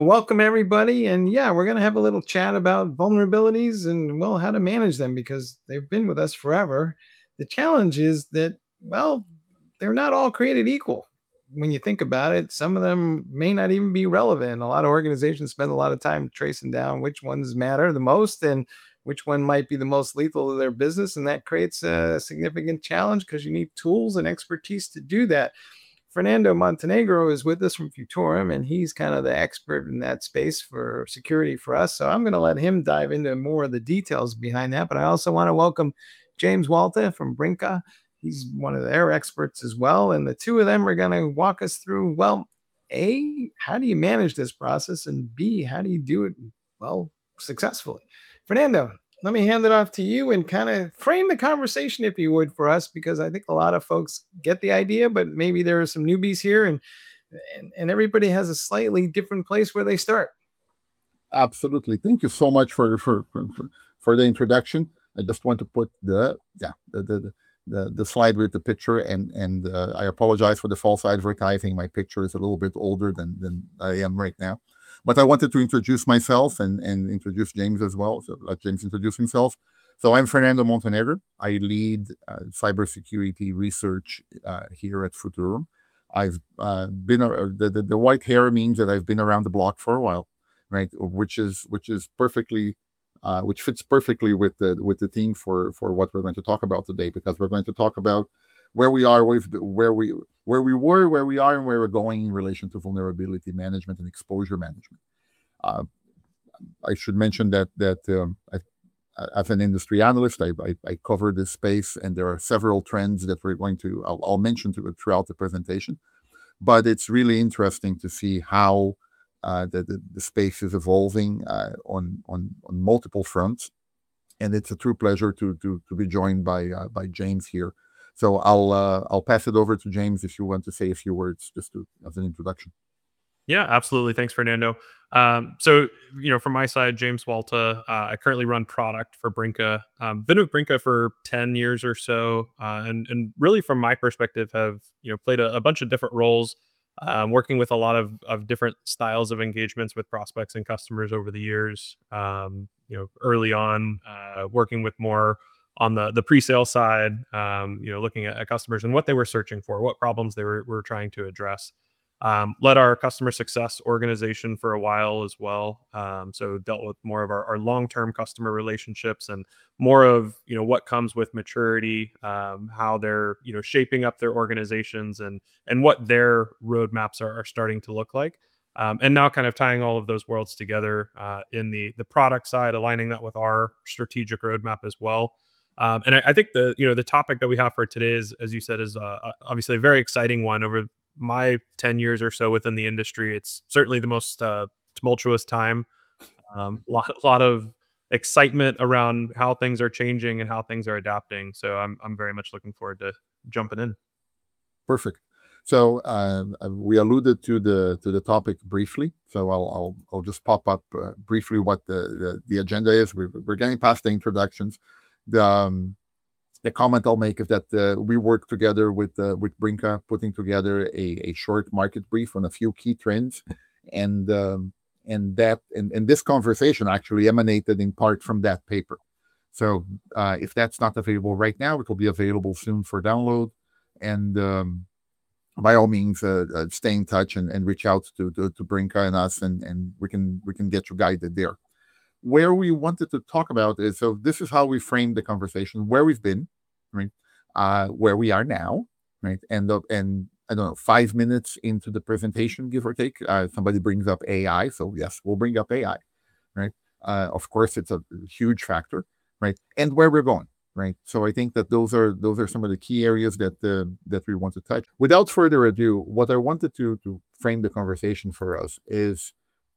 Welcome everybody, and yeah, we're gonna have a little chat about vulnerabilities and well, how to manage them because they've been with us forever. The challenge is that well, they're not all created equal. When you think about it, some of them may not even be relevant. A lot of organizations spend a lot of time tracing down which ones matter the most and which one might be the most lethal to their business, and that creates a significant challenge because you need tools and expertise to do that. Fernando Montenegro is with us from Futurum, and he's kind of the expert in that space for security for us. So I'm going to let him dive into more of the details behind that. But I also want to welcome James Walter from Brinca. He's one of their experts as well. And the two of them are going to walk us through, well, A, how do you manage this process? And B, how do you do it, well, successfully? Fernando, let me hand it off to you and kind of frame the conversation, if you would, for us, because I think a lot of folks get the idea, but maybe there are some newbies here, and everybody has a slightly different place where they start. Absolutely. Thank you so much for the introduction. I just want to put the slide with the picture, and I apologize for the false advertising. My picture is a little bit older than I am right now, but I wanted to introduce myself and introduce James as well. So let James introduce himself. So I'm Fernando Montenegro. I lead cybersecurity research here at Futurum. I've been the white hair means that I've been around the block for a while, right? Which is perfectly which fits perfectly with the theme for what we're going to talk about today, because we're going to talk about where we are with where we were, where we are, and where we're going in relation to vulnerability management and exposure management. Uh, I should mention as an industry analyst, I cover this space, and there are several trends that I'll mention throughout the presentation. But it's really interesting to see how the space is evolving on multiple fronts, and it's a true pleasure to be joined by James here. So I'll pass it over to James if you want to say a few words just as an introduction. Yeah, absolutely. Thanks, Fernando. So, from my side, James Walta, I currently run product for Brinca. Been with Brinca for 10 years or so. And really, from my perspective, have, played a bunch of different roles, working with a lot of different styles of engagements with prospects and customers over the years. Early on, working with more on the pre-sale side, looking at customers and what they were searching for, what problems they were trying to address. Led our customer success organization for a while as well. So dealt with more of our long-term customer relationships and more of what comes with maturity, how they're shaping up their organizations and what their roadmaps are starting to look like. And now kind of tying all of those worlds together in the product side, aligning that with our strategic roadmap as well. And I think the topic that we have for today is, as you said, is obviously a very exciting one. Over my 10 years or so within the industry, it's certainly the most tumultuous time. Lot of excitement around how things are changing and how things are adapting. So I'm very much looking forward to jumping in. Perfect. So we alluded to the topic briefly. So I'll just pop up briefly what the agenda is. We're getting past the introductions. The comment I'll make is that we work together with Brinca, putting together a short market brief on a few key trends, and this conversation actually emanated in part from that paper. So if that's not available right now, it will be available soon for download. And by all means, stay in touch and reach out to Brinca and us, and we can get you guided there. Where we wanted to talk about is, so this is how we framed the conversation, where we've been, right? Where we are now, right? And I don't know, 5 minutes into the presentation, give or take, somebody brings up AI. So yes, we'll bring up AI, right? Of course, it's a huge factor, right? And where we're going, right? So I think that those are some of the key areas that we want to touch. Without further ado, what I wanted to frame the conversation for us is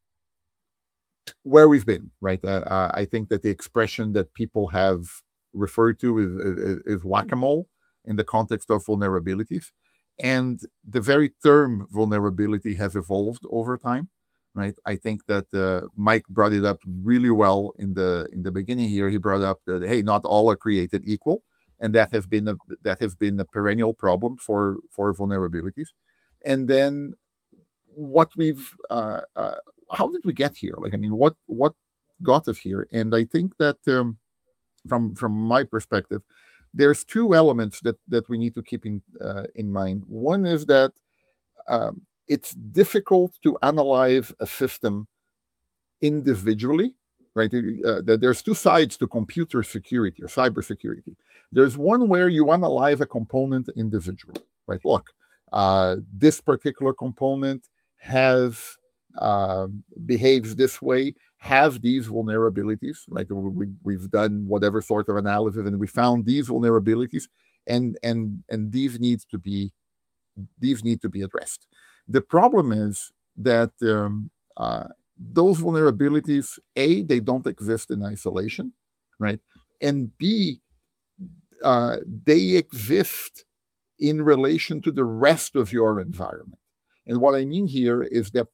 where we've been, right? I think that the expression that people have referred to is whack-a-mole in the context of vulnerabilities. And the very term vulnerability has evolved over time, right? I think that Mike brought it up really well in the beginning here. He brought up that, hey, not all are created equal, and that has been a perennial problem for vulnerabilities. And then what we've how did we get here? Like, I mean, what got us here? And I think that from my perspective, there's two elements that we need to keep in mind. One is that it's difficult to analyze a system individually, right? There's two sides to computer security or cybersecurity. There's one where you analyze a component individually, right? Look, this particular component has behaves this way, has these vulnerabilities. Like we've done whatever sort of analysis, and we found these vulnerabilities, and these need to be addressed. The problem is that those vulnerabilities, A, they don't exist in isolation, right? And B, they exist in relation to the rest of your environment. And what I mean here is that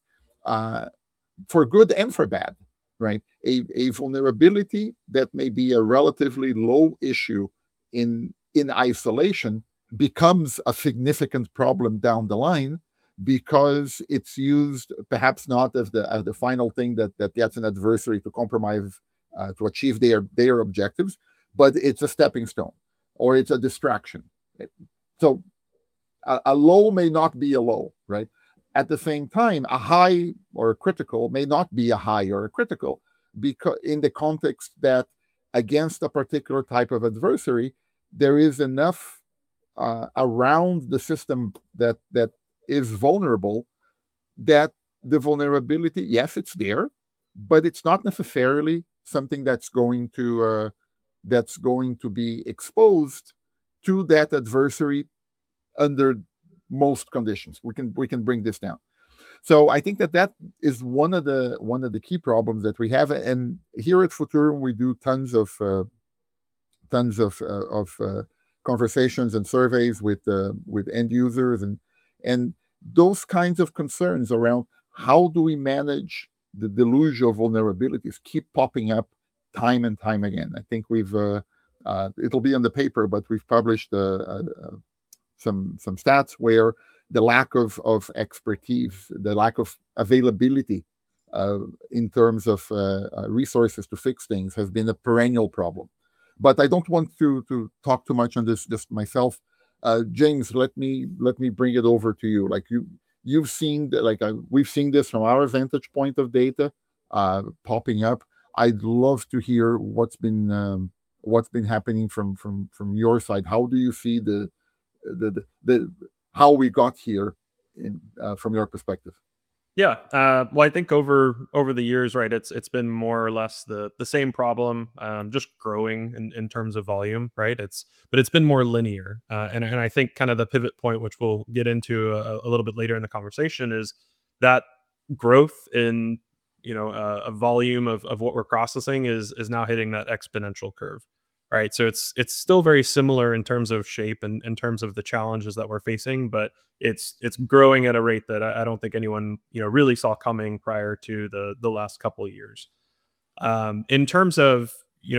for good and for bad, right? A vulnerability that may be a relatively low issue in isolation becomes a significant problem down the line because it's used perhaps not as the final thing that gets an adversary to compromise to achieve their objectives, but it's a stepping stone or it's a distraction. So a low may not be a low, right? At the same time, a high or a critical may not be a high or a critical, because in the context that against a particular type of adversary, there is enough around the system that is vulnerable that the vulnerability, yes, it's there, but it's not necessarily something that's going to be exposed to that adversary under most conditions. We can bring this down. So I think that is one of the key problems that we have. And here at Futurum, we do tons of conversations and surveys with end users, and those kinds of concerns around how do we manage the deluge of vulnerabilities keep popping up time and time again. I think we've it'll be on the paper, but we've published some stats where the lack of expertise, the lack of availability in terms of resources to fix things has been a perennial problem. But I don't want to talk too much on this just myself. James, let me bring it over to you. Like you've seen we've seen this from our vantage point of data popping up. I'd love to hear what's been happening from your side. How do you see the how we got here from your perspective? Yeah. Well, I think over the years, right, it's been more or less the same problem, just growing in terms of volume, right? But it's been more linear, and I think kind of the pivot point, which we'll get into a little bit later in the conversation, is that growth in a volume of what we're processing is now hitting that exponential curve, right? So it's still very similar in terms of shape and in terms of the challenges that we're facing, but it's growing at a rate that I don't think anyone really saw coming prior to the last couple of years. In terms of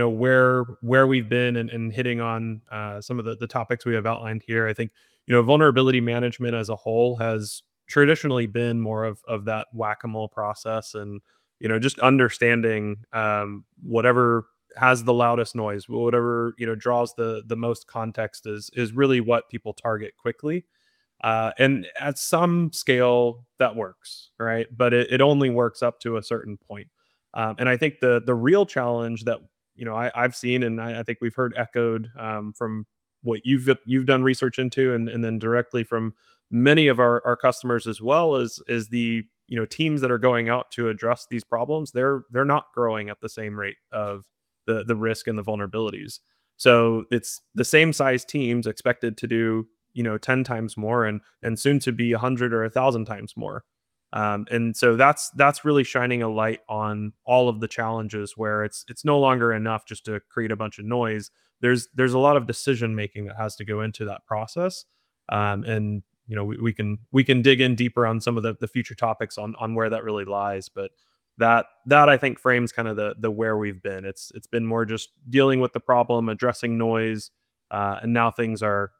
where we've been and hitting on some of the topics we have outlined here, I think vulnerability management as a whole has traditionally been more of that whack-a-mole process, and just understanding whatever has the loudest noise, whatever draws the most context is really what people target quickly. And at some scale that works, right? But it only works up to a certain point. And I think the real challenge that I've seen, and I think we've heard echoed from what you've done research into, and then directly from many of our customers as well, is the teams that are going out to address these problems. They're not growing at the same rate of the risk and the vulnerabilities. So it's the same size teams expected to do 10 times more, and soon to be 100 or 1,000 times more. And so that's really shining a light on all of the challenges where it's no longer enough just to create a bunch of noise. There's a lot of decision making that has to go into that process. And we can dig in deeper on some of the future topics on where that really lies, but that I think frames kind of the where we've been. It's been more just dealing with the problem, addressing noise, and now things are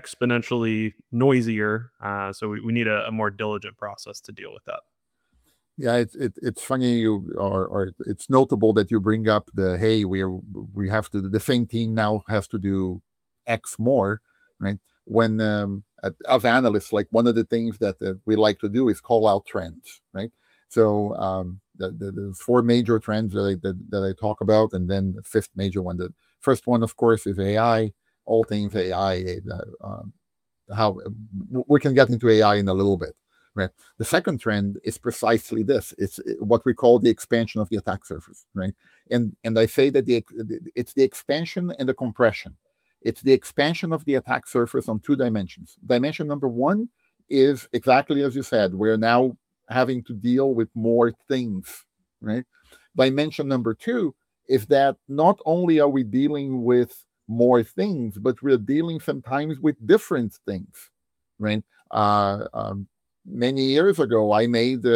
exponentially noisier. So we need a more diligent process to deal with that. Yeah, it's funny or it's notable that you bring up the, hey, we have to, the same team now has to do X more, right? When as analysts, like one of the things that we like to do is call out trends, right? So the four major trends that I talk about, and then the fifth major one. The first one, of course, is AI. All things AI. How we can get into AI in a little bit, right? The second trend is precisely this. It's what we call the expansion of the attack surface, right? And I say that it's the expansion and the compression. It's the expansion of the attack surface on two dimensions. Dimension number one is exactly as you said. We're now having to deal with more things, right? Dimension number two is that not only are we dealing with more things, but we're dealing sometimes with different things, right? Many years ago, I made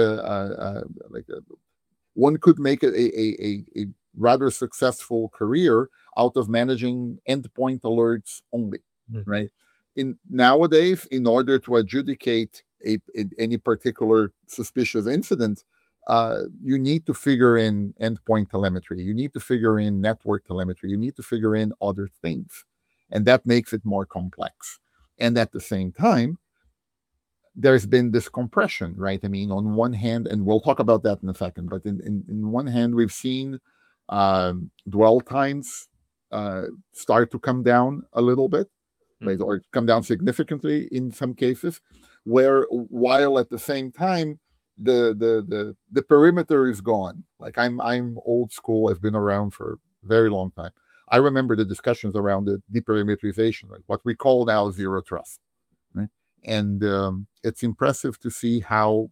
one could make a rather successful career out of managing endpoint alerts only, right? In nowadays, in order to adjudicate any particular suspicious incident, you need to figure in endpoint telemetry. You need to figure in network telemetry. You need to figure in other things. And that makes it more complex. And at the same time, there's been this compression, right? I mean, on one hand, and we'll talk about that in a second, but in one hand, we've seen dwell times start to come down a little bit, right? Or come down significantly in some cases, where while at the same time, the perimeter is gone. Like I'm old school. I've been around for a very long time. I remember the discussions around the deperimeterization, like what we call now zero trust, right? And it's impressive to see how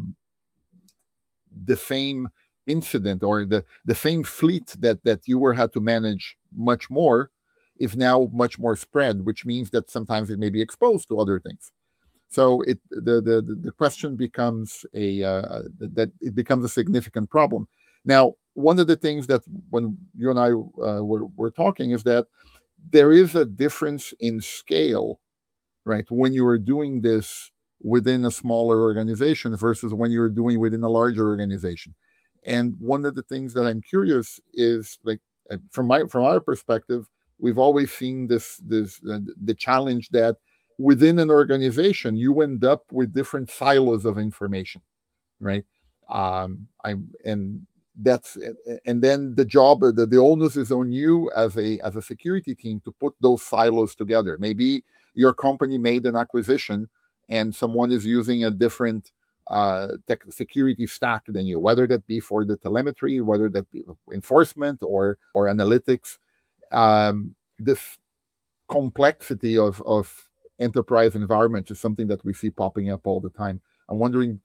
the same incident or the same fleet that you were had to manage much more is now much more spread, which means that sometimes it may be exposed to other things. So the question becomes that it becomes a significant problem. Now, one of the things that when you and I were talking is that there is a difference in scale, right? When you are doing this within a smaller organization versus when you're doing within a larger organization. And one of the things that I'm curious is, like, from our perspective, we've always seen the challenge that within an organization you end up with different silos of information, right? I'm and that's and then the job, the onus is on you as a security team to put those silos together. Maybe your company made an acquisition and someone is using a different tech security stack than you, whether that be for the telemetry, whether that be enforcement or analytics. This complexity of enterprise environment is something that we see popping up all the time. I'm wondering,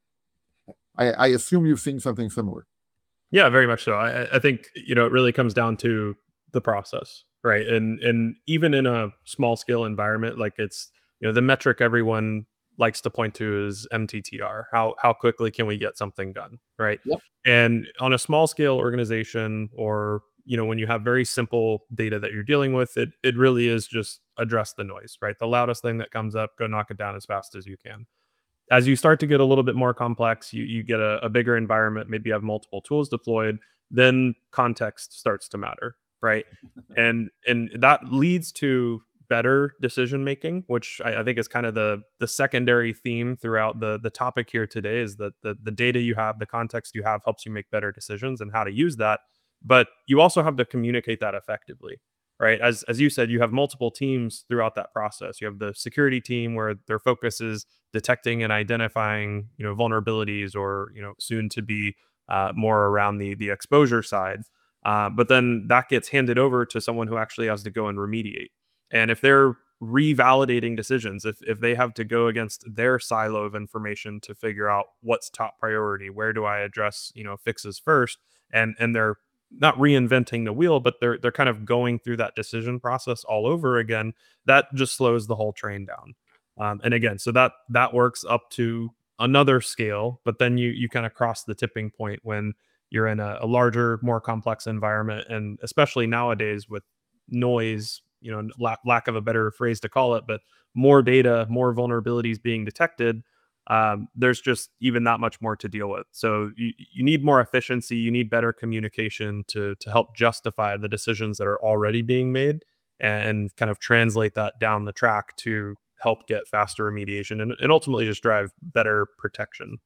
I assume you've seen something similar. Yeah, very much so. I think, it really comes down to the process, right? And even in a small scale environment, like it's, the metric everyone likes to point to is MTTR. How quickly can we get something done, right? Yep. And on a small scale organization, or when you have very simple data that you're dealing with, it really is just address the noise, right? The loudest thing that comes up, go knock it down as fast as you can. As you start to get a little bit more complex, you get a bigger environment, maybe you have multiple tools deployed, then context starts to matter, right? And that leads to better decision making, which I think is kind of the secondary theme throughout the topic here today, is that the data you have, the context you have, helps you make better decisions and how to use that. But you also have to communicate that effectively, right? As you said, you have multiple teams throughout that process. You have the security team where their focus is detecting and identifying, vulnerabilities, or soon to be more around the exposure side. But then that gets handed over to someone who actually has to go and remediate. And if they're revalidating decisions, if they have to go against their silo of information to figure out what's top priority, where do I address fixes first, and they're not reinventing the wheel, but they're kind of going through that decision process all over again, that just slows the whole train down. And again, so that works up to another scale, but then you kind of cross the tipping point when you're in a larger, more complex environment, and especially nowadays with noise, lack of a better phrase to call it, but more data, more vulnerabilities being detected. there's just even that much more to deal with. So you need more efficiency, you need better communication to help justify the decisions that are already being made, and kind of translate that down the track to help get faster remediation and ultimately just drive better protection.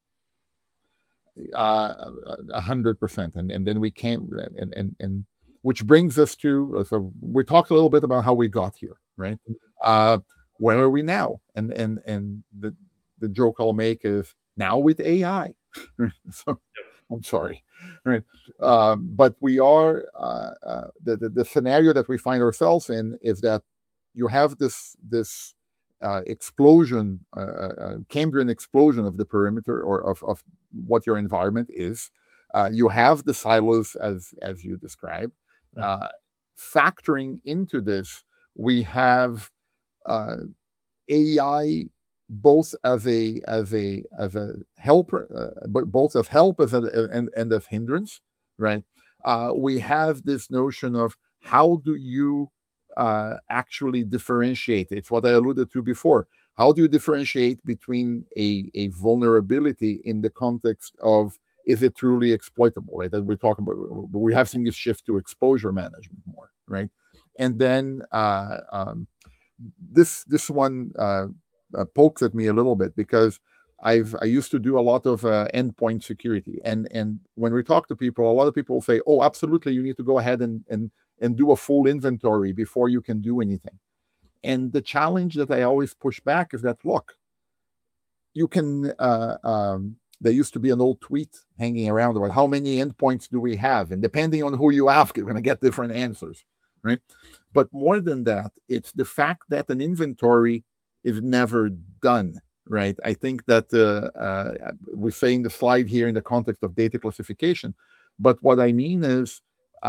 100%. And then we came, and which brings us to, so we talked a little bit about how we got here, right? Where are we now? And the joke I'll make is now with AI. So I'm sorry, right? But we are, the scenario that we find ourselves in is that you have this explosion, Cambrian explosion of the perimeter, or of what your environment is. You have the silos as you described. Factoring into this, we have AI both as a helper, but both as help and as hindrance, right? We have this notion of how do you actually differentiate? It's what I alluded to before. How do you differentiate between a vulnerability in the context of, is it truly exploitable, right? That we're talking about, we have seen this shift to exposure management more, right? And then this one pokes at me a little bit, because I used to do a lot of endpoint security, and when we talk to people, a lot of people say, "Oh, absolutely, you need to go ahead and do a full inventory before you can do anything." And the challenge that I always push back is that, look, you can. There used to be an old tweet hanging around about how many endpoints do we have, and depending on who you ask, you're going to get different answers, right? But more than that, it's the fact that an inventory is never done, right? I think that we're saying the slide here in the context of data classification, but what I mean is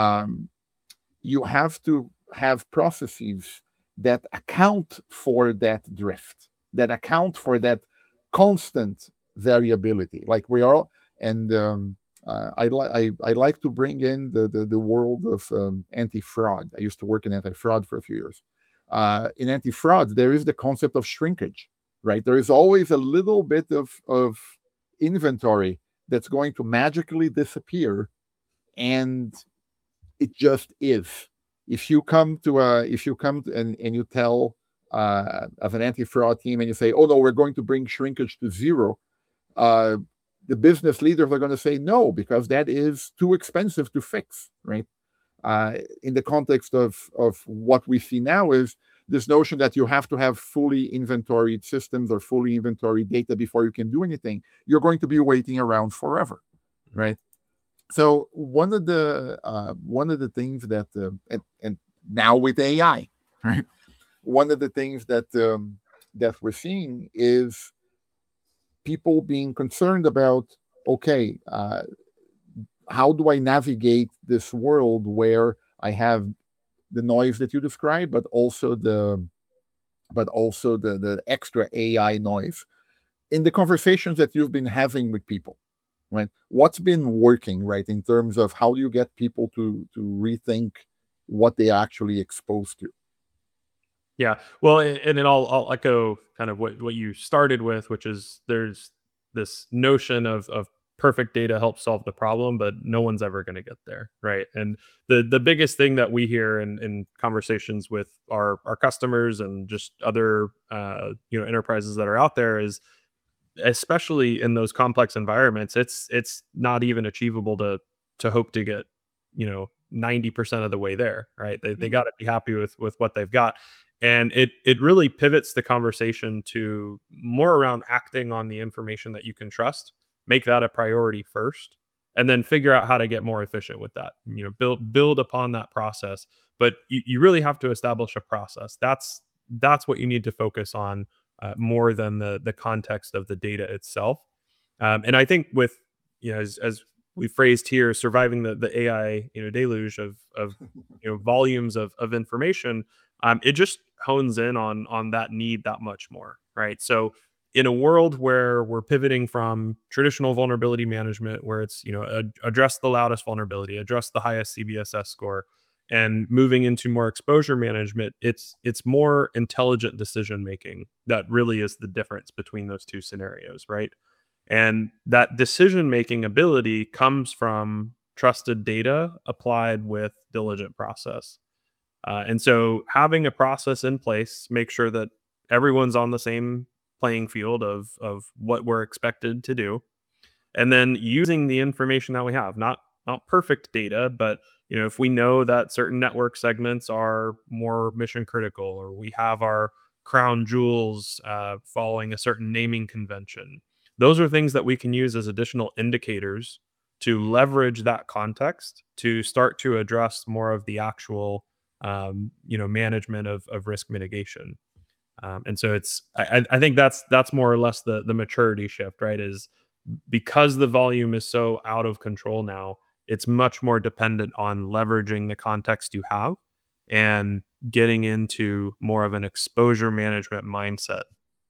you have to have processes that account for that drift, that account for that constant variability, like we are. And I like to bring in the world of anti-fraud. I used to work in anti-fraud for a few years. In anti-fraud, there is the concept of shrinkage, right? There is always a little bit of inventory that's going to magically disappear, and it just is. If you come and you tell as an anti-fraud team, and you say, "Oh no, we're going to bring shrinkage to zero," the business leaders are going to say no, because that is too expensive to fix, right? In the context of what we see now is this notion that you have to have fully inventoried systems or fully inventoried data before you can do anything. You're going to be waiting around forever, right? So one of the things that and now with AI, right? One of the things that that we're seeing is people being concerned about, okay, how do I navigate this world where I have the noise that you described, but also the extra AI noise in the conversations that you've been having with people, right? What's been working, right, in terms of how do you get people to rethink what they actually exposed to? Yeah. Well, and then I'll echo kind of what you started with, which is there's this notion of perfect data helps solve the problem, but no one's ever going to get there, right? And the biggest thing that we hear in conversations with our customers and just other enterprises that are out there is, especially in those complex environments, it's not even achievable to hope to get 90% of the way there, right? They got to be happy with what they've got. And it really pivots the conversation to more around acting on the information that you can trust, make that a priority first, and then figure out how to get more efficient with that. Build upon that process. But you really have to establish a process. That's what you need to focus on, more than the context of the data itself. And I think with, as we phrased here, surviving the AI deluge of volumes of information, it just hones in on that need that much more, right? So in a world where we're pivoting from traditional vulnerability management, where it's address the loudest vulnerability, address the highest CBSS score, And moving into more exposure management, it's more intelligent decision making that really is the difference between those two scenarios, right? And that decision making ability comes from trusted data applied with diligent process. And so having a process in place, make sure that everyone's on the same playing field of what we're expected to do, and then using the information that we have, not perfect data, but if we know that certain network segments are more mission critical, or we have our crown jewels following a certain naming convention, those are things that we can use as additional indicators to leverage that context to start to address more of the actual management of risk mitigation. And so I think that's more or less the maturity shift, right? Is because the volume is so out of control now, it's much more dependent on leveraging the context you have and getting into more of an exposure management mindset.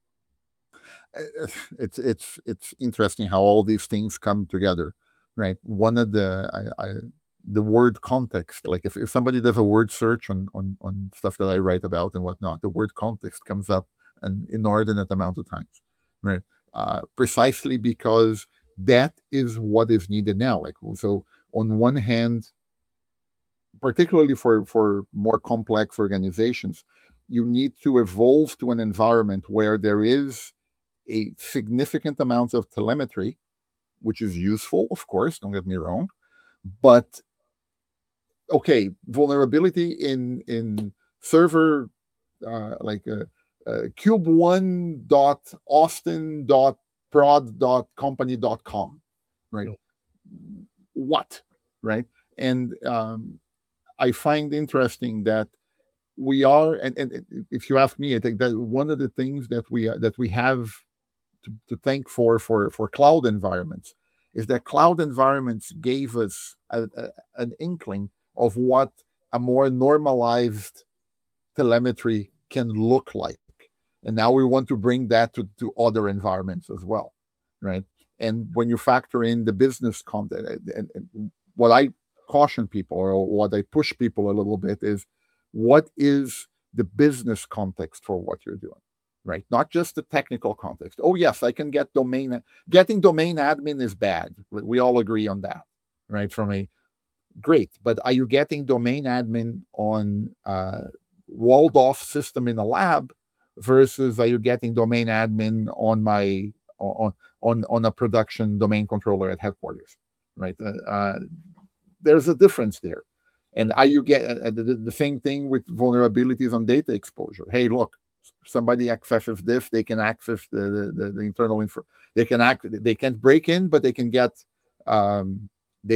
It's interesting how all these things come together, right? One of the word context, like if somebody does a word search on stuff that I write about and whatnot, the word context comes up an inordinate amount of times, right? Precisely because that is what is needed now. Like, so on one hand, particularly for more complex organizations, you need to evolve to an environment where there is a significant amount of telemetry, which is useful, of course, don't get me wrong. But okay, vulnerability in server cube1.austin.prod.company.com, right? What, right? And I find interesting that we are, and if you ask me, I think that one of the things that we have to thank for cloud environments is that cloud environments gave us an inkling of what a more normalized telemetry can look like. And now we want to bring that to other environments as well, right? And when you factor in the business content, and what I caution people, or what I push people a little bit, is what is the business context for what you're doing, right? Not just the technical context. Oh, yes, I can get getting domain admin is bad. We all agree on that, right? Great, but are you getting domain admin on walled off system in a lab versus are you getting domain admin on a production domain controller at headquarters, right? There's a difference there. And are you get the same thing with vulnerabilities on data exposure? Hey, look, somebody accesses this, they can access the internal info. They can't break in, but they can get an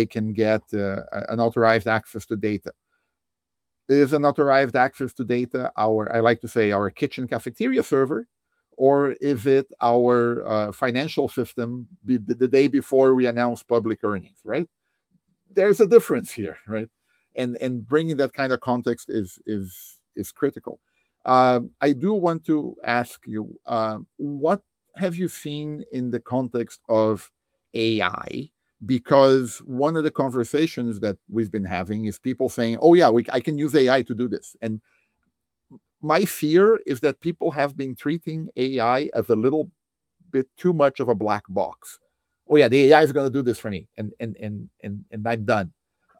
authorized access to data. Is an authorized access to data I like to say our kitchen cafeteria server, or is it our financial system the day before we announce public earnings, right? There's a difference here, right? And bringing that kind of context is critical. I do want to ask you, what have you seen in the context of AI? Because one of the conversations that we've been having is people saying, "Oh yeah, I can use AI to do this," and my fear is that people have been treating AI as a little bit too much of a black box. Oh yeah, the AI is going to do this for me, and I'm done.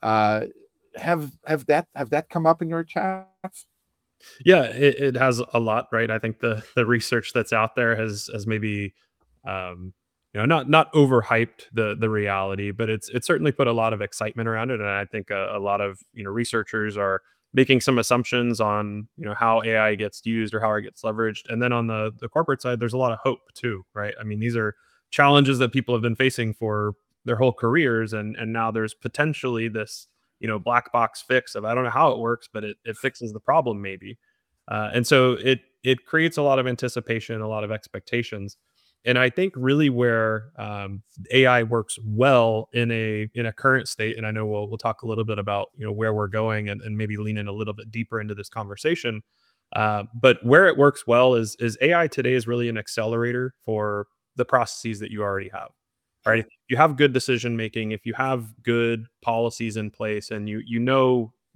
Have that come up in your chats? Yeah, it has a lot, right? I think the research that's out there has maybe not overhyped the reality, but it's certainly put a lot of excitement around it. And I think a lot of researchers are making some assumptions on how AI gets used or how it gets leveraged. And then on the corporate side, there's a lot of hope too, right? I mean, these are challenges that people have been facing for their whole careers, and now there's potentially this black box fix of I don't know how it works, but it fixes the problem maybe. And so it creates a lot of anticipation, a lot of expectations. And I think really where AI works well in a current state, and I know we'll talk a little bit about where we're going, and maybe lean in a little bit deeper into this conversation. But where it works well is AI today is really an accelerator for the processes that you already have. Right? If you have good decision making, if you have good policies in place, and you know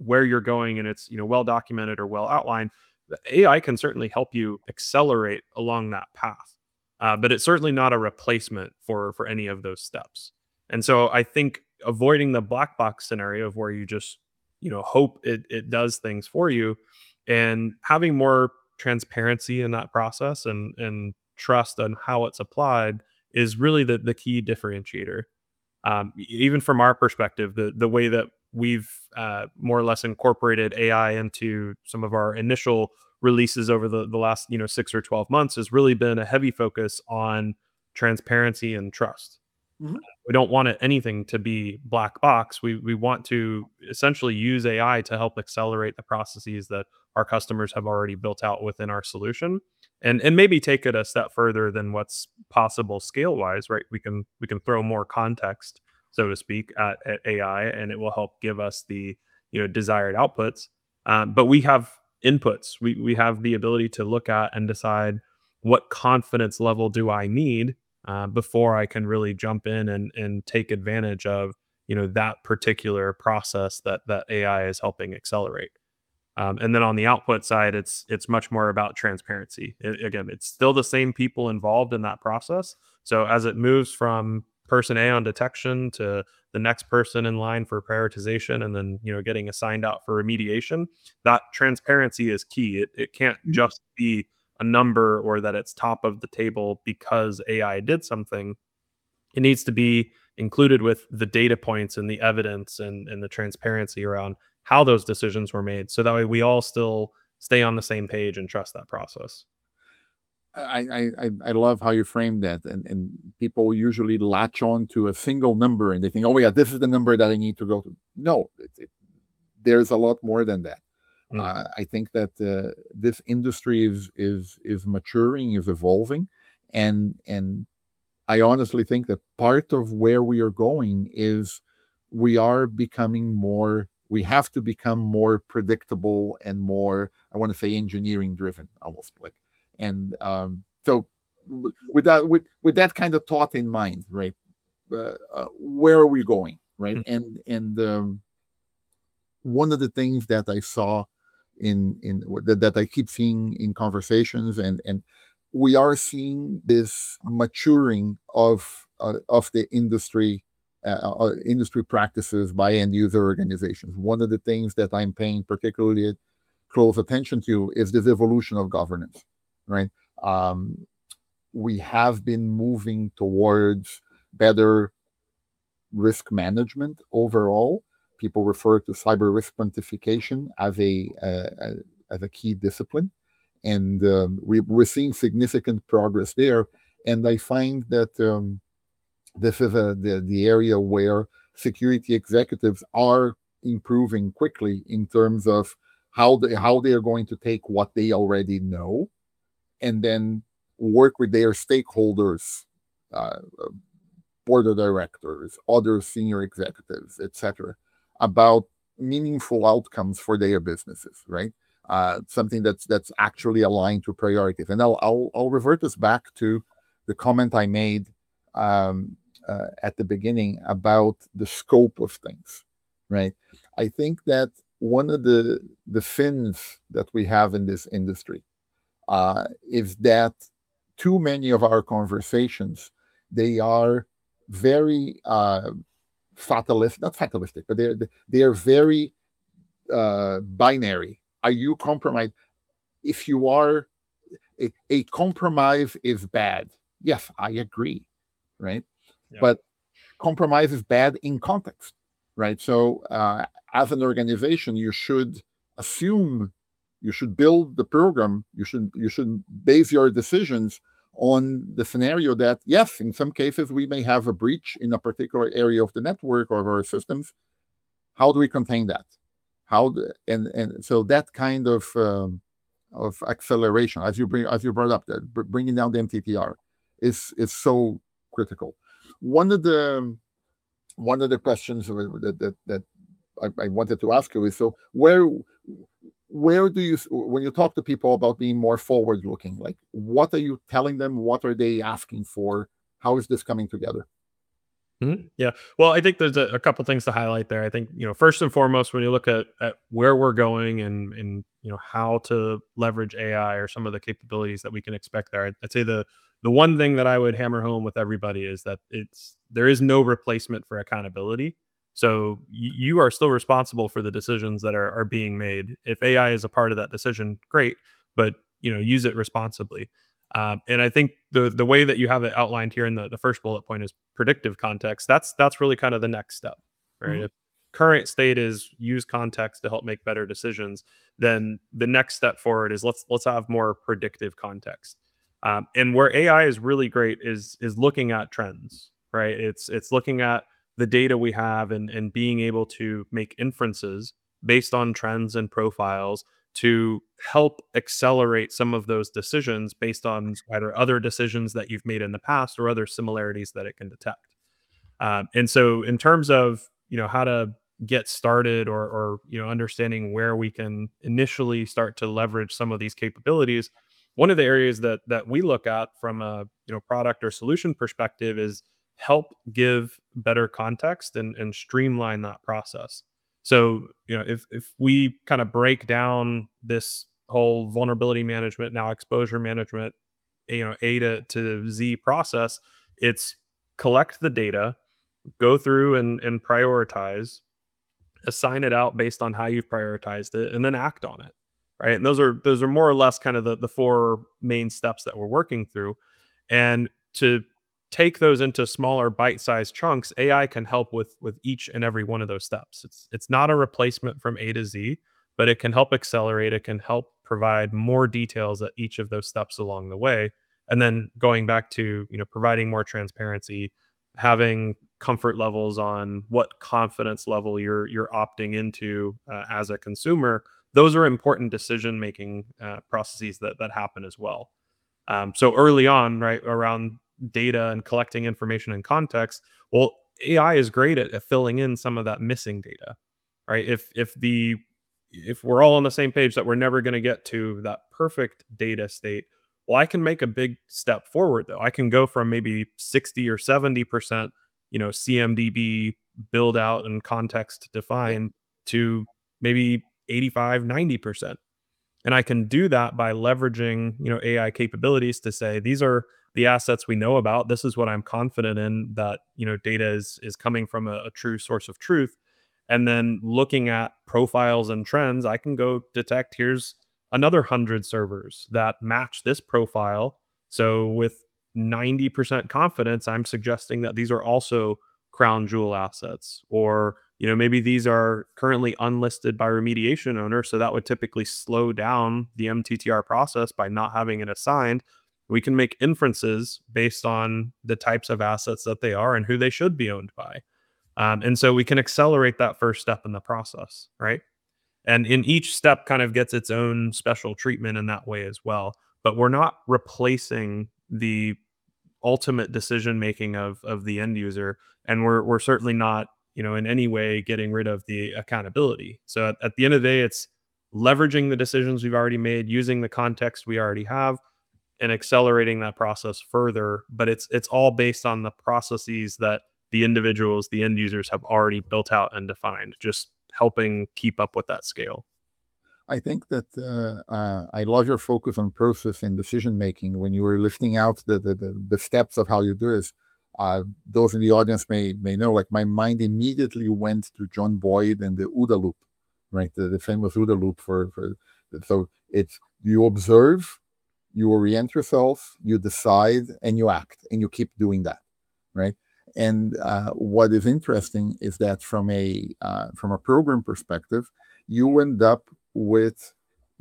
where you're going and it's, well documented or well outlined, the AI can certainly help you accelerate along that path. But it's certainly not a replacement for any of those steps. And so I think avoiding the black box scenario of where you just, hope it does things for you, and having more transparency in that process and trust on how it's applied is really the key differentiator. Even from our perspective, the way that we've more or less incorporated AI into some of our initial releases over the last 6 or 12 months has really been a heavy focus on transparency and trust. Mhm. We don't want anything to be black box. We want to essentially use AI to help accelerate the processes that our customers have already built out within our solution, and maybe take it a step further than what's possible scale wise. Right? We can throw more context, so to speak, at AI, and it will help give us the desired outputs. But we have inputs. We have the ability to look at and decide what confidence level do I need before I can really jump in and take advantage of that particular process that AI is helping accelerate. And then on the output side, it's much more about transparency. Again, it's still the same people involved in that process. So as it moves from person A on detection to the next person in line for prioritization, and then getting assigned out for remediation, that transparency is key. It can't just be a number or that it's top of the table because AI did something. It needs to be included with the data points and the evidence and the transparency around how those decisions were made. So that way we all still stay on the same page and trust that process. I love how you frame that, and people usually latch on to a single number and they think, oh yeah, this is the number that I need to go to. No, there's a lot more than that. I think that this industry is maturing, is evolving, and I honestly think that part of where we are going is we are becoming more. We have to become more predictable and more, I want to say, engineering driven, almost like. And so, with that kind of thought in mind, right? Where are we going, right? And one of the things that I saw that I keep seeing in conversations, and we are seeing this maturing of the industry practices by end user organizations. One of the things that I'm paying particularly close attention to is this evolution of governance, right? We have been moving towards better risk management overall. People refer to cyber risk quantification as a key discipline, and we're seeing significant progress there. And I find that this is the area where security executives are improving quickly in terms of how they are going to take what they already know and then work with their stakeholders, board of directors, other senior executives, etc., about meaningful outcomes for their businesses, right? Something that's actually aligned to priorities. And I'll revert us back to the comment I made at the beginning about the scope of things, right? I think that one of the sins that we have in this industry is that too many of our conversations, they are very fatalistic, not fatalistic, but they are very binary. Are you compromised? If you are, a compromise is bad. Yes, I agree, right? Yeah. But compromise is bad in context, right? So as an organization, you should assume, you should build the program, you should base your decisions on the scenario that, yes, in some cases we may have a breach in a particular area of the network or of our systems. How do we contain that? And so that kind of acceleration, as you brought up, that bringing down the MTTR is so critical. One of the questions that I wanted to ask you is, so where do you, when you talk to people about being more forward looking, like what are you telling them? What are they asking for? How is this coming together? Yeah. Well, I think there's a couple things to highlight there. I think, first and foremost, when you look at where we're going and how to leverage AI or some of the capabilities that we can expect there, I'd say the one thing that I would hammer home with everybody is that there is no replacement for accountability. So you are still responsible for the decisions that are being made. If AI is a part of that decision, great, but use it responsibly. And I think the way that you have it outlined here in the first bullet point is predictive context. That's really kind of the next step, right? Mhm. If current state is use context to help make better decisions, then the next step forward is let's have more predictive context. And where AI is really great is looking at trends, right? It's looking at the data we have and being able to make inferences based on trends and profiles to help accelerate some of those decisions based on either other decisions that you've made in the past or other similarities that it can detect. And so, in terms of how to get started or understanding where we can initially start to leverage some of these capabilities, one of the areas that we look at from a product or solution perspective is help give better context and streamline that process. So if we kind of break down this whole vulnerability management, now exposure management, A to Z process, it's collect the data, go through and prioritize, assign it out based on how you've prioritized it, and then act on it. Right. And those are more or less kind of the four main steps that we're working through. And to take those into smaller bite-sized chunks, AI can help with each and every one of those steps. It's not a replacement from A to Z, but it can help accelerate, it can help provide more details at each of those steps along the way. And then going back to, providing more transparency, having comfort levels on what confidence level you're opting into as a consumer. Those are important decision making processes that happen as well. So early on, right around data and collecting information and context, well, AI is great at filling in some of that missing data, right? If we're all on the same page that we're never going to get to that perfect data state, well, I can make a big step forward though. I can go from maybe 60 or 70%, CMDB build out and context define to maybe 85, 90%. And I can do that by leveraging, AI capabilities to say, these are the assets we know about. This is what I'm confident in that, data is coming from a true source of truth. And then looking at profiles and trends, I can go detect here's another 100 servers that match this profile. So with 90% confidence, I'm suggesting that these are also crown jewel assets, or maybe these are currently unlisted by remediation owner, so that would typically slow down the MTTR process by not having it assigned. We can make inferences based on the types of assets that they are and who they should be owned by. And so we can accelerate that first step in the process, right? And in each step kind of gets its own special treatment in that way as well. But we're not replacing the ultimate decision making of the end user, and we're certainly not in any way getting rid of the accountability. So at the end of the day, it's leveraging the decisions we've already made, using the context we already have, and accelerating that process further. But it's all based on the processes that the individuals, the end users, have already built out and defined, just helping keep up with that scale. I think that I love your focus on process and decision making when you were listing out the steps of how you do this. Those in the audience may know, like my mind immediately went to John Boyd and the OODA loop, right? The famous OODA loop for so it's you observe, you orient yourself, you decide, and you act, and you keep doing that, right? And what is interesting is that from a program perspective, you end up with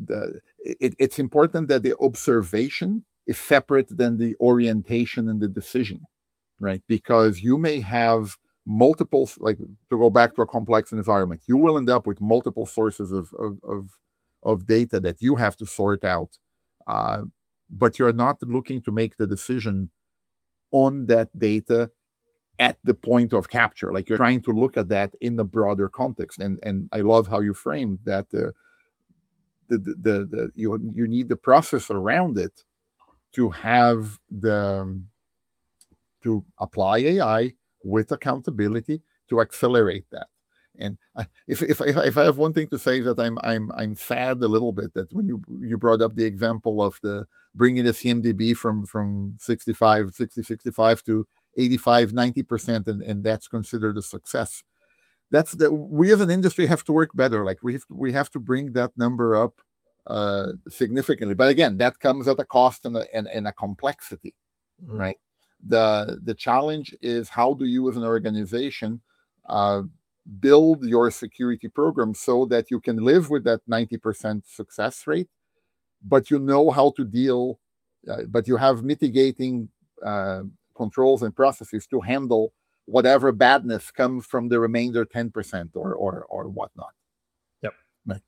it's important that the observation is separate than the orientation and the decision, right? Because you may have multiple, like to go back to a complex environment, you will end up with multiple sources of data that you have to sort out, uh, but you're not looking to make the decision on that data at the point of capture. Like you're trying to look at that in the broader context. And I love how you framed that you need the process around it to have the to apply AI with accountability to accelerate that. And if I have one thing to say, that I'm sad a little bit that when you brought up the example of the bringing the CMDB from 65 to 85, 90%, and that's considered a success. That's that we as an industry have to work better. Like we have to bring that number up significantly. But again, that comes at a cost and a complexity, right? The challenge is, how do you as an organization build your security program so that you can live with that 90% success rate, but you know how to deal, but you have mitigating controls and processes to handle whatever badness comes from the remainder 10% or whatnot. Yep. Right.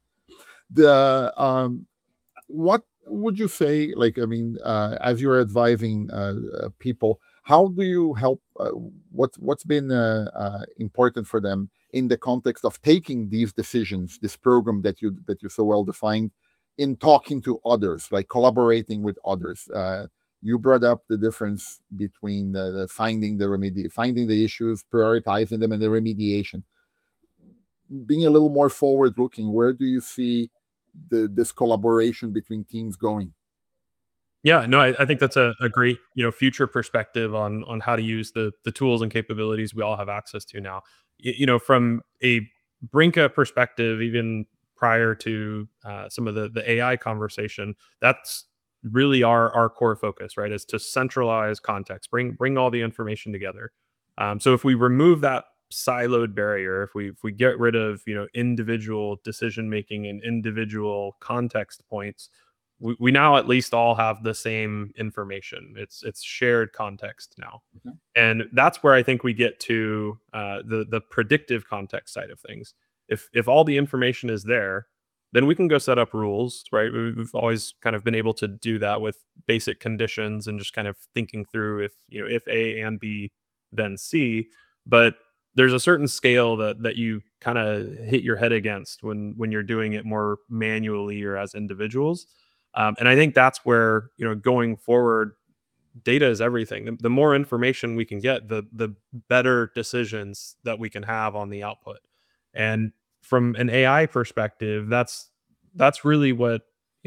The what would you say, like, I mean, as you're advising people, how do you help, what's been important for them in the context of taking these decisions, this program that you so well defined, in talking to others, like collaborating with others? You brought up the difference between the finding the issues, prioritizing them, and the remediation. Being a little more forward looking, where do you see this collaboration between teams going? Yeah, no, I think that's a great, future perspective on how to use the tools and capabilities we all have access to now. From a Brinka perspective, even prior to some of the AI conversation, that's really our core focus, right? Is to centralize context, bring all the information together. So if we remove that siloed barrier, if we get rid of individual decision making and individual context points, we now at least all have the same information. It's shared context now. Mhm. And that's where I think we get to the predictive context side of things. If all the information is there, then we can go set up rules, right? We've always kind of been able to do that with basic conditions and just kind of thinking through, if A and B, then C. But there's a certain scale that you kind of hit your head against when you're doing it more manually or as individuals. And I think that's where, going forward, data is everything. The more information we can get, the better decisions that we can have on the output. And from an AI perspective, that's really what,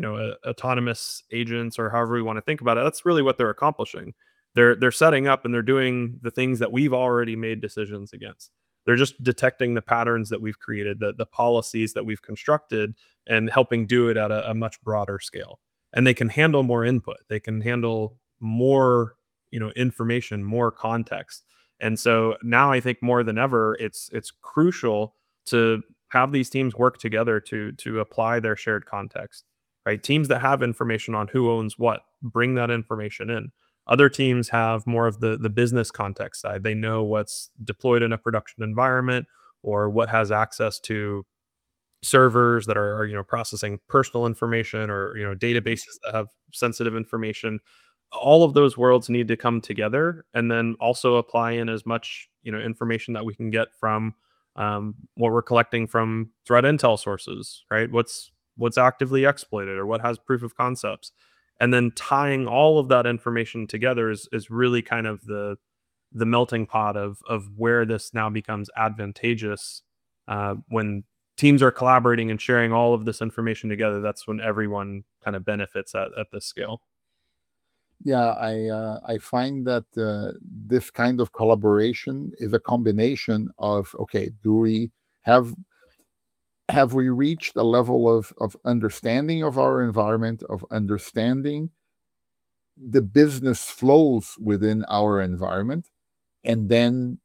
autonomous agents, or however we want to think about it, that's really what they're accomplishing. They're setting up and they're doing the things that we've already made decisions against. They're just detecting the patterns that we've created, the policies that we've constructed, and helping do it at a much broader scale. And they can handle more input. They can handle more, information, more context. And so now I think more than ever, it's crucial to have these teams work together to apply their shared context. Right? Teams that have information on who owns what, bring that information in. Other teams have more of the business context side. They know what's deployed in a production environment, or what has access to servers that are processing personal information, or databases that have sensitive information. All of those worlds need to come together, and then also apply in as much information that we can get from what we're collecting from threat intel sources, right? What's actively exploited, or what has proof of concepts, and then tying all of that information together is really kind of the melting pot of where this now becomes advantageous. When teams are collaborating and sharing all of this information together, that's when everyone kind of benefits at this scale. Yeah, I find that this kind of collaboration is a combination of, okay, do we have we reached a level of understanding of our environment, of understanding the business flows within our environment, and then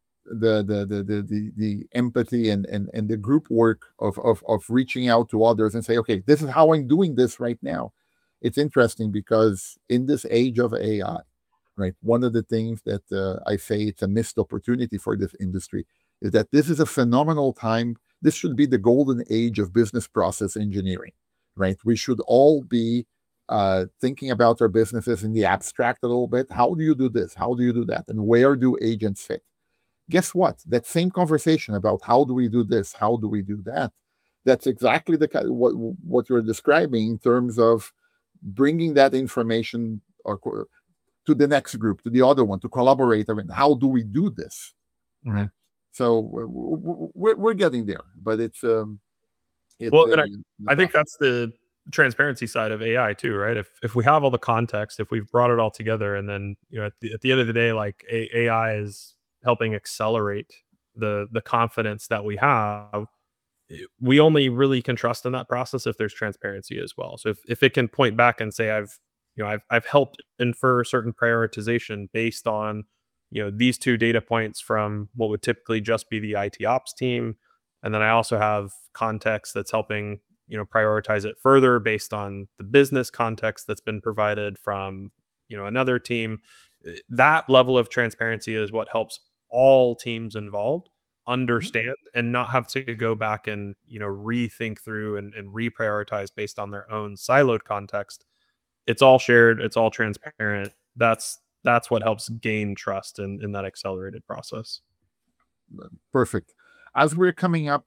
the empathy and the group work of reaching out to others and say, okay, this is how I'm doing this right now. It's interesting because in this age of AI, right, one of the things that I say it's a missed opportunity for this industry is that this is a phenomenal time. This should be the golden age of business process engineering, right? We should all be thinking about our businesses in the abstract a little bit. How do you do this? How do you do that? And where do agents fit? Guess what? That same conversation about how do we do this? How do we do that? That's exactly the kind of what you're describing in terms of bringing that information, or to the next group, to the other one, to collaborate. I mean, how do we do this? Right. So we're getting there, but it's Well, and I think tough. that's the transparency side of AI too, right? If we have all the context, if we've brought it all together, and then at the end of the day, like AI is helping accelerate the confidence that we have. We only really can trust in that process if there's transparency as well. So if it can point back and say I've helped infer certain prioritization based on these two data points from what would typically just be the IT ops team, and then I also have context that's helping prioritize it further based on the business context that's been provided from another team. That level of transparency is what helps all teams involved understand and not have to go back and rethink through and reprioritize based on their own siloed context. It's all shared, it's all transparent. That's what helps gain trust in that accelerated process. Perfect. As we're coming up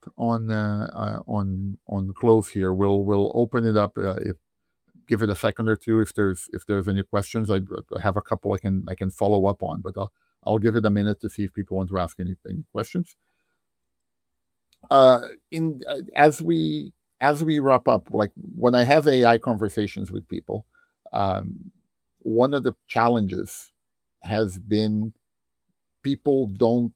on close here, we'll open it up. If give it a second or two if there's any questions. I have a couple I can follow up on, but I'll give it a minute to see if people want to ask any questions. As we wrap up, like when I have AI conversations with people, one of the challenges has been people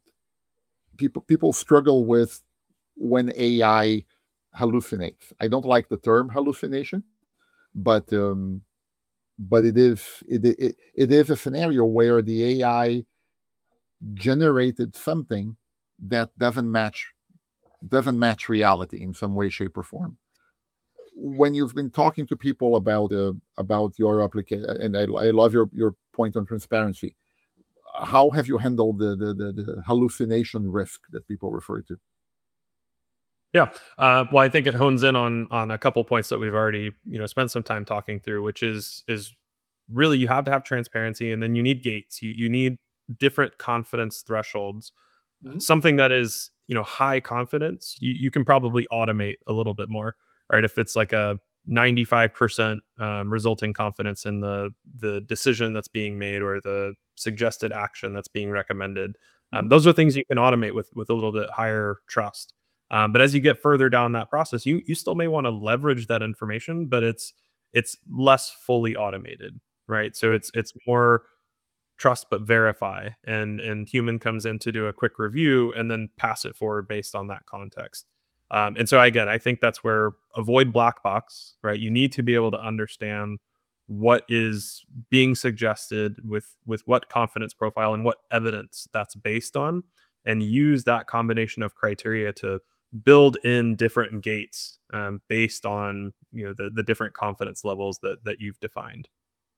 struggle with when AI hallucinates. I don't like the term hallucination, but it is a scenario where the AI generated something that doesn't match reality in some way, shape, or form. When you've been talking to people about your application, and I love your point on transparency, how have you handled the hallucination risk that people refer to? Yeah. Well, I think it hones in on a couple points that we've already spent some time talking through, which is really you have to have transparency, and then you need gates. You need different confidence thresholds. Something that is high confidence, you can probably automate a little bit more, right? If it's like a 95% resulting confidence in the decision that's being made or the suggested action that's being recommended, those are things you can automate with a little bit higher trust. But as you get further down that process, you still may want to leverage that information, but it's less fully automated, right? So it's more trust but verify, and human comes in to do a quick review and then pass it forward based on that context. And so again, I think that's where avoid black box, right? You need to be able to understand what is being suggested with what confidence profile and what evidence that's based on, and use that combination of criteria to build in different gates based on the different confidence levels that you've defined.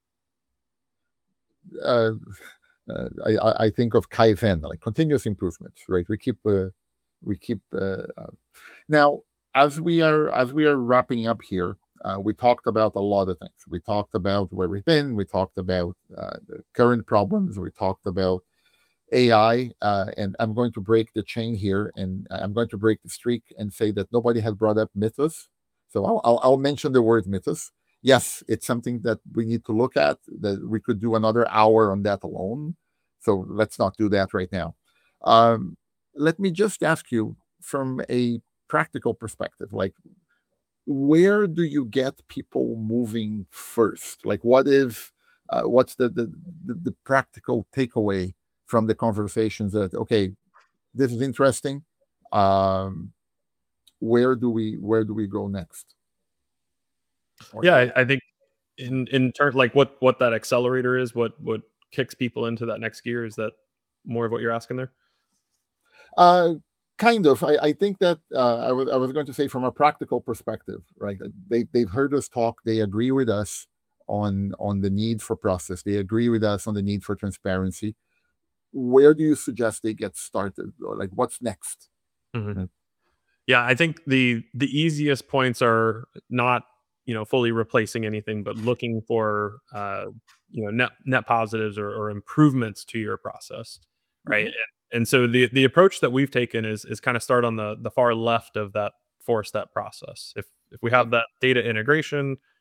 I think of Kaizen, like continuous improvement, right? We keep now as we are wrapping up here. We talked about a lot of things. We talked about where we've been. We talked about the current problems. We talked about AI, and I'm going to break the chain here, and I'm going to break the streak and say that nobody has brought up mythos. So I'll mention the word mythos. Yes, it's something that we need to look at. That we could do another hour on that alone. So let's not do that right now. Let me just ask you from a practical perspective, like where do you get people moving first? Like what's the practical takeaway from the conversations that, okay, this is interesting. Where do we go next? Yeah, I think in turn, like what that accelerator is, what kicks people into that next gear, is that more of what you're asking there? Kind of. I think that I was going to say from a practical perspective, right? They've heard us talk. They agree with us on the need for process. They agree with us on the need for transparency. Where do you suggest they get started? Or like what's next? Mm-hmm. Yeah, I think the easiest points are not fully replacing anything, but looking for net positives or improvements to your process, right? Mm-hmm. And so the approach that we've taken is kind of start on the far left of that 4-step process. If we have that data integration,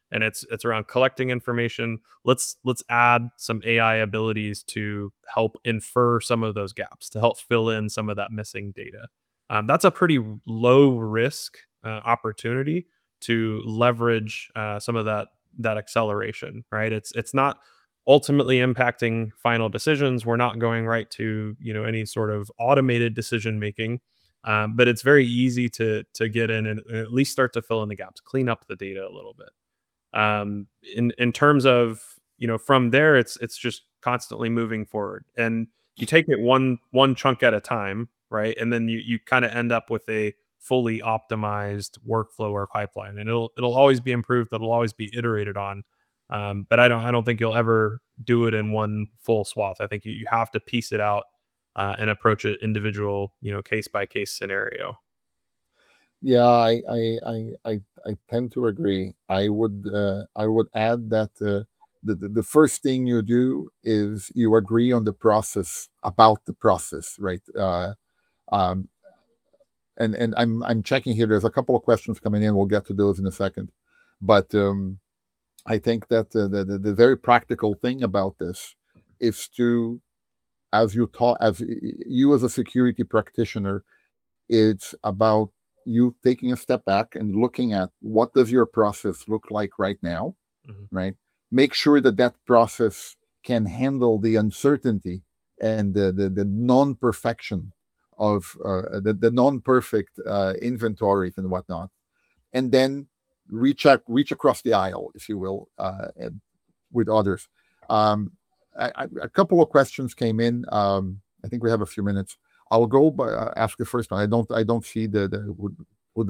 and it's around collecting information. Let's add some AI abilities to help infer some of those gaps, to help fill in some of that missing data. That's a pretty low risk opportunity to leverage some of that acceleration, right? It's not ultimately impacting final decisions. We're not going right to any sort of automated decision making, but it's very easy to get in and at least start to fill in the gaps, clean up the data a little bit. In terms of from there, it's just constantly moving forward, and you take it one chunk at a time, right? And then you kind of end up with a fully optimized workflow or pipeline, and it'll always be improved. It'll always be iterated on. But I don't think you'll ever do it in one full swath. I think you have to piece it out and approach it individual, case by case scenario. Yeah, I tend to agree. I would add that the first thing you do is you agree on the process, about the process, right? Um, and I'm checking here. There's a couple of questions coming in. We'll get to those in a second, but I think that the very practical thing about this is to, as you as a security practitioner, it's about you taking a step back and looking at what does your process look like right now, Mhm. right? Make sure that that process can handle the uncertainty and the non-perfection of the non-perfect inventories and whatnot, and then reach across the aisle, if you will, with others. Um, a couple of questions came in. I think we have a few minutes. I'll go by ask the first one. I don't see who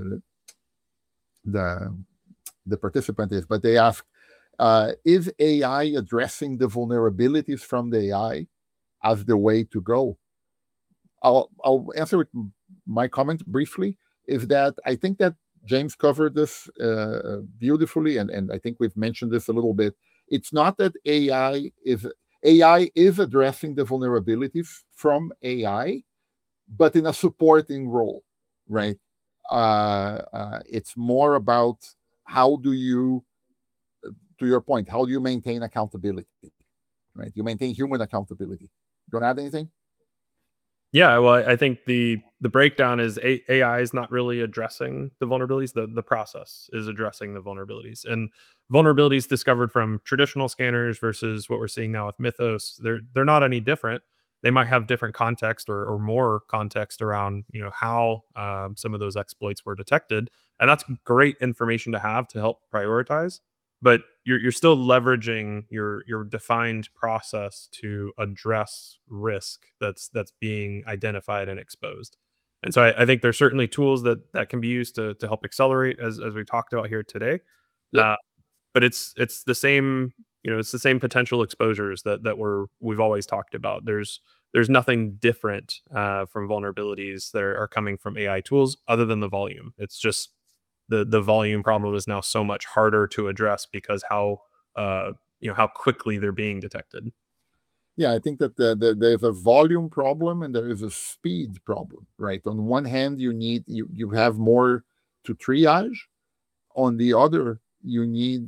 the the participant is, but they ask, is AI addressing the vulnerabilities from the AI as the way to go? I'll answer with my comment briefly. Is that I think that James covered this beautifully, and I think we've mentioned this a little bit. It's not that AI is addressing the vulnerabilities from AI, but in a supporting role, right? It's more about how do you, to your point, how do you maintain accountability, right? You maintain human accountability. Don't add anything? Yeah, well, I think the breakdown is AI is not really addressing the vulnerabilities. The process is addressing the vulnerabilities, and vulnerabilities discovered from traditional scanners versus what we're seeing now with Mythos. They're not any different. They might have different context or more context around how some of those exploits were detected, and that's great information to have to help prioritize. But you're still leveraging your defined process to address risk that's being identified and exposed. And so I think there's certainly tools that can be used to help accelerate, as we talked about here today. Yep. Uh, but it's the same, it's the same potential exposures that we've always talked about. There's nothing different from vulnerabilities that are coming from AI tools other than the volume. It's just the volume problem is now so much harder to address because how quickly they're being detected. Yeah, I think that there's a volume problem and there is a speed problem, right? On one hand, you have more to triage. On the other, you need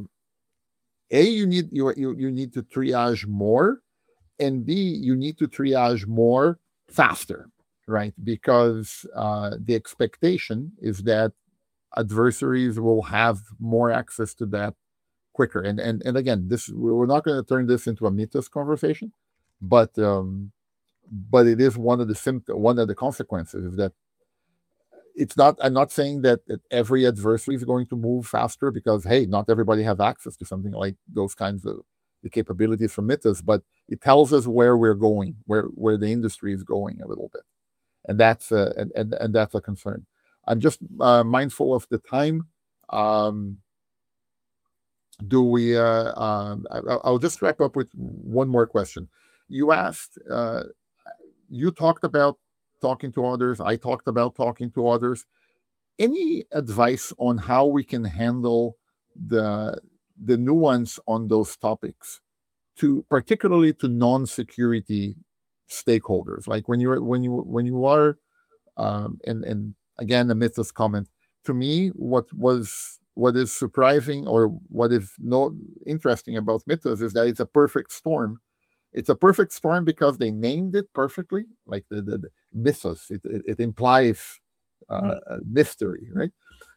you need to triage more, and B, you need to triage more faster, right? Because the expectation is that adversaries will have more access to that quicker. And again, this we're not going to turn this into a Mythos conversation, but it is one of the consequences is that it's not. I'm not saying that every adversary is going to move faster because hey, not everybody has access to something like those kinds of the capabilities from Mythos, but it tells us where we're going, where the industry is going a little bit, and that's and that's a concern. I'm just mindful of the time. Um, do we I'll just wrap up with one more question. You asked you talked about talking to others, I talked about talking to others. Any advice on how we can handle the nuance on those topics, to particularly to non-security stakeholders, like when you are and again, the Mythos comment, to me, what was what is surprising, or what is not interesting about Mythos, is that it's a perfect storm. It's a perfect storm because they named it perfectly, like the Mythos. It implies a mystery, right?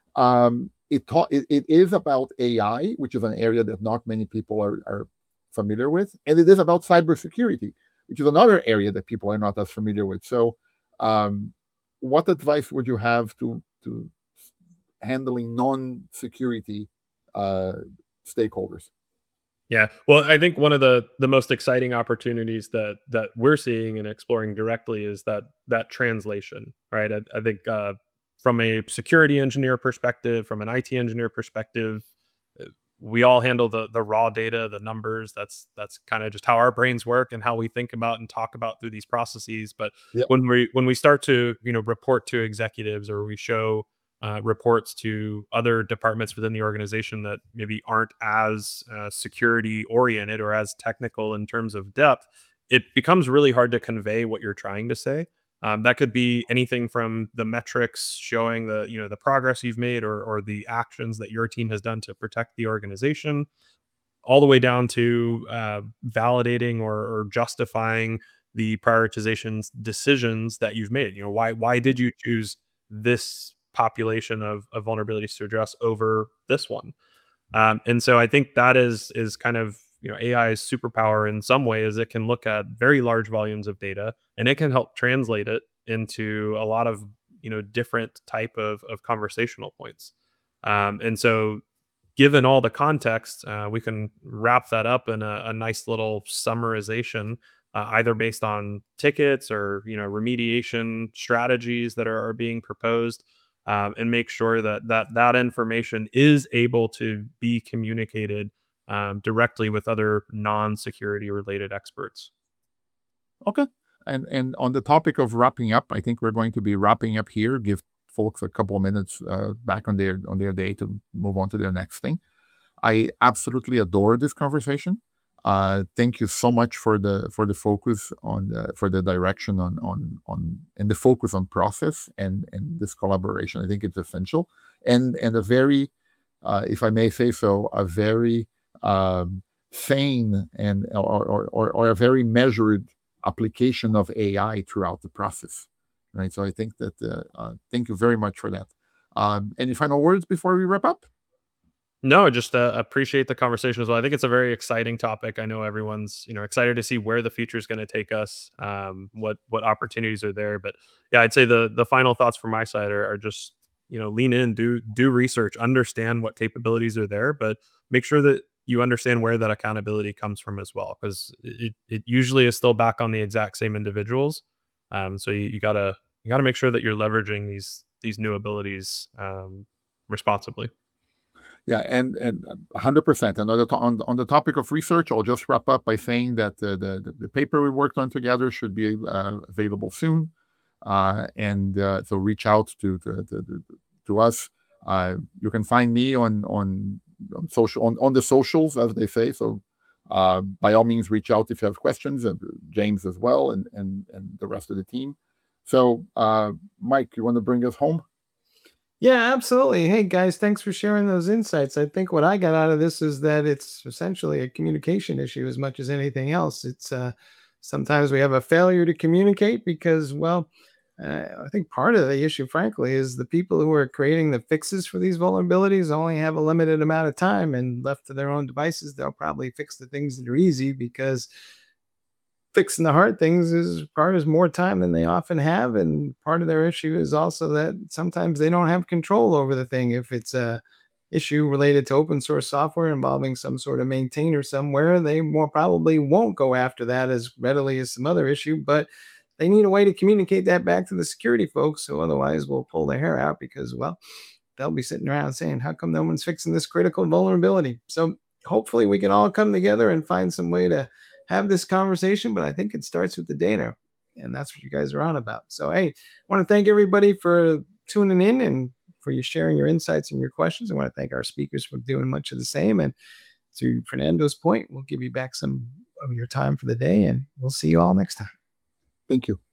It is about AI, which is an area that not many people are familiar with, and it is about cybersecurity, which is another area that people are not as familiar with. So, what advice would you have to handling non-security stakeholders? Yeah. Well, I think one of the most exciting opportunities that we're seeing and exploring directly is that translation, right? I think from a security engineer perspective, from an IT engineer perspective, uh, we all handle the raw data, the numbers. That's kind of just how our brains work and how we think about and talk about through these processes. But Yeah. when we start to report to executives, or we show reports to other departments within the organization that maybe aren't as security oriented or as technical in terms of depth, it becomes really hard to convey what you're trying to say. That could be anything from the metrics showing the progress you've made, or the actions that your team has done to protect the organization, all the way down to validating or justifying the prioritization decisions that you've made. Why did you choose this population of vulnerabilities to address over this one? And so I think that is kind of AI's superpower in some way, is it can look at very large volumes of data, and it can help translate it into a lot of different type of conversational points. And so, given all the context, we can wrap that up in a nice little summarization, either based on tickets or remediation strategies that are being proposed, and make sure that information is able to be communicated directly with other non-security related experts. Okay. And on the topic of wrapping up, I think we're going to be wrapping up here. Give folks a couple of minutes back on their day to move on to their next thing. I absolutely adore this conversation. Thank you so much for the focus for the direction on and the focus on process and this collaboration. I think it's essential, and a very, if I may say so, a very sane and or a very measured application of AI throughout the process, right? So I think that thank you very much for that. Any final words before we wrap up? No, just appreciate the conversation as well. I think it's a very exciting topic. I know everyone's excited to see where the future is going to take us, what opportunities are there. But yeah, I'd say the final thoughts from my side are just lean in, do research, understand what capabilities are there, but make sure that you understand where that accountability comes from as well, because it usually is still back on the exact same individuals. So you gotta make sure that you're leveraging these new abilities responsibly. Yeah, and 100%. And on the topic of research, I'll just wrap up by saying that the paper we worked on together should be available soon, and so reach out to us. You can find me on social on the socials, as they say. So by all means, reach out if you have questions, and James as well, and the rest of the team. So Mike, you want to bring us home? Yeah, absolutely. Hey guys, thanks for sharing those insights. I think what I got out of this is that it's essentially a communication issue as much as anything else. It's sometimes we have a failure to communicate because, well, I think part of the issue, frankly, is the people who are creating the fixes for these vulnerabilities only have a limited amount of time, and left to their own devices, they'll probably fix the things that are easy because fixing the hard things is requires more time than they often have, and part of their issue is also that sometimes they don't have control over the thing. If it's a issue related to open source software involving some sort of maintainer somewhere, they more probably won't go after that as readily as some other issue, but they need a way to communicate that back to the security folks, who otherwise will pull their hair out because, well, they'll be sitting around saying, how come no one's fixing this critical vulnerability? So hopefully we can all come together and find some way to have this conversation. But I think it starts with the data, and that's what you guys are on about. So, hey, I want to thank everybody for tuning in and for you sharing your insights and your questions. I want to thank our speakers for doing much of the same. And to Fernando's point, we'll give you back some of your time for the day, and we'll see you all next time. Thank you.